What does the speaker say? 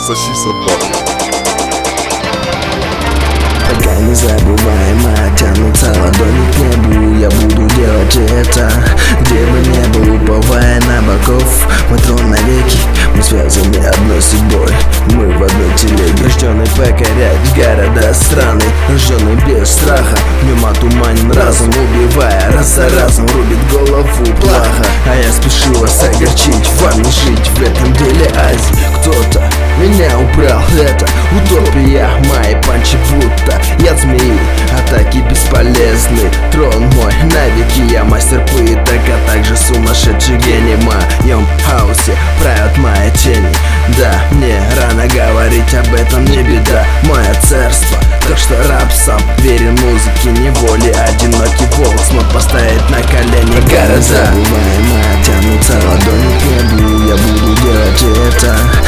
соси собака. Пока незабываемо тянутся ладони к небу, я буду делать это, где бы не был, уповая на богов. Мы трон навеки, мы связаны одной судьбой, мы в одной телеге. Рожденный покорять города, страны, рожденный без страха, в нем отуманен разум, убивая раз за разом, рубит голову плаха. А я спешу вас огорчить, вам не жить в этом деле Азии. Кто-то меня убрал, это утопия, мои панчи будто яд змеи, атаки бесполезны. Трон мой навеки, я мастер пыток, а также сумасшедший гений. В моем хаосе правят мои тени. Да, мне рано говорить об этом, не беда, мое царство. Так что раб сам верен музыке, неволе. Одинокий волк смог поставить на колени города. Забываемо тянутся ладони к небу, я буду делать это,